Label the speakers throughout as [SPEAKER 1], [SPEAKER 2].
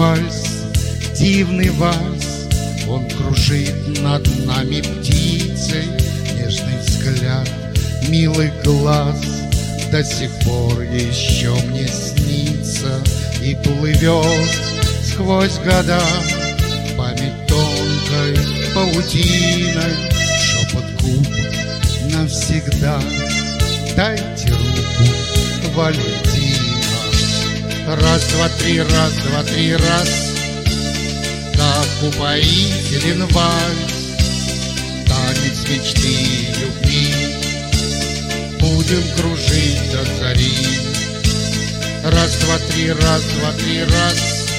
[SPEAKER 1] вальс, дивный вальс. Он кружит над нами птицей, нежный взгляд, милый глаз до сих пор еще мне снится и плывет сквозь года. Память тонкой паутиной, шепот губ навсегда. Дайте руку, Валентина. Раз, два, три, раз, два, три, раз. Как упоителен вальс, танец мечты и любви. Будем кружить до зари. Раз, два, три, раз, два, три, раз.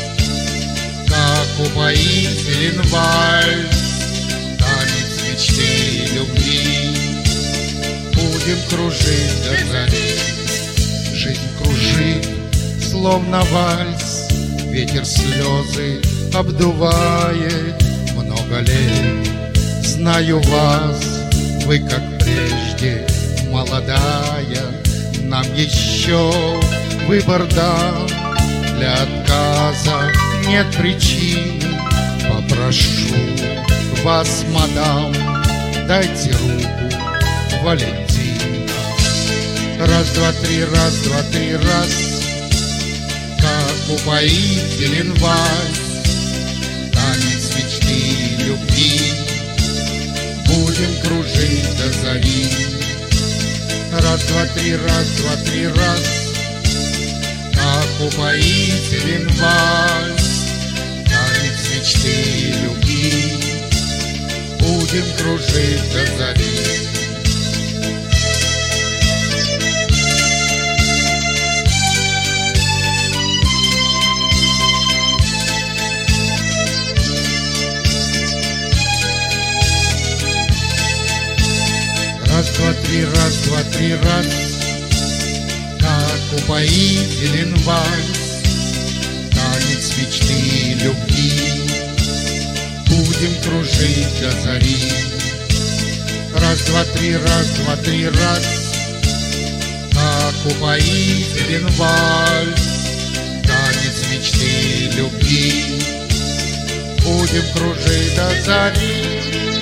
[SPEAKER 1] Как упоителен вальс, танец мечты и любви. Будем кружить до зари. Жизнь кружит, словно вальс, ветер слезы обдувает. Много лет знаю вас, вы как прежде молодая. Нам еще выбор дан, для отказа нет причин. Попрошу вас, мадам, дайте руку, Валентина. Раз, два, три, раз, два, три, раз. Как упоителен вальс, танец мечты и любви. Будем кружить до зари. Раз, два, три, раз, два, три, раз. Как упоителен вальс, танец мечты и любви. Будем кружить до зари. Раз, два, три, раз, два, три, раз. Как упоителен вальс, танец мечты и любви. Будем кружить до зари. Раз, два, три, раз, два, три, раз. Как упоителен вальс, танец мечты и любви. Будем кружить до зари.